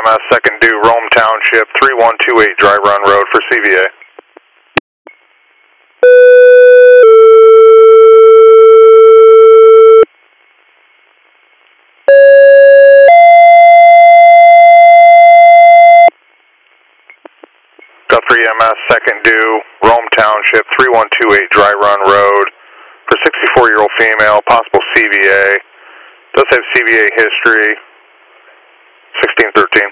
EMS, second due, Rome Township, 3128 Dry Run Road for CVA. Delta 3 EMS, second due, Rome Township, 3128 Dry Run Road for 64-year-old female, possible CVA. Does have CVA history, 1613.